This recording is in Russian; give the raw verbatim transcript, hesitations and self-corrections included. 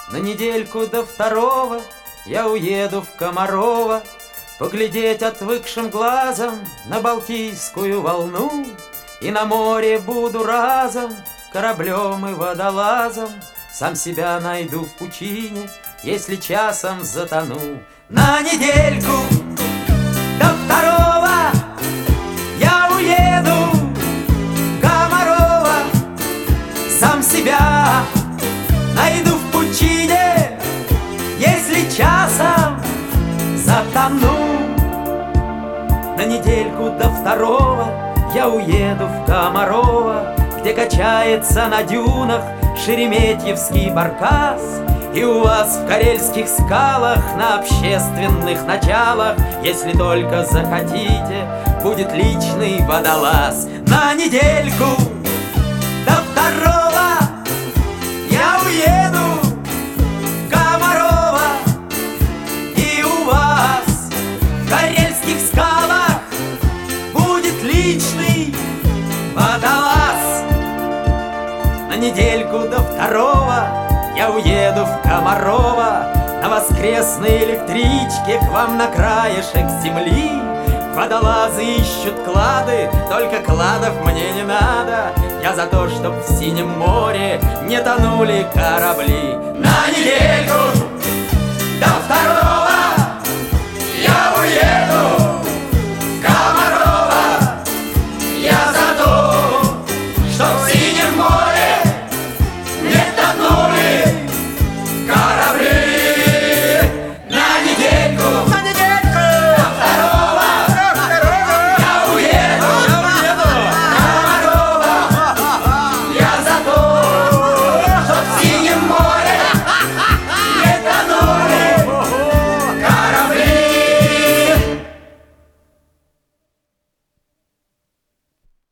На недельку до второго я уеду в Комарово, поглядеть отвыкшим глазом на Балтийскую волну. И на море буду разом кораблем и водолазом, сам себя найду в пучине, если часом затону. На недельку до второго я уеду в Комарово, сам себя найду в пучине, если часом затону. На недельку до второго я уеду в Комарово, где качается на дюнах шереметьевский баркас. И у вас в карельских скалах на общественных началах, если только захотите, будет личный водолаз. На недельку до второго я уеду в Комарово, и у вас в карельских скалах будет личный водолаз. На недельку до второго я уеду в Комарово, на воскресной электричке к вам на краешек земли. Водолазы ищут клады, только кладов мне не надо. Я за то, чтоб в синем море не тонули корабли. На недельку до второго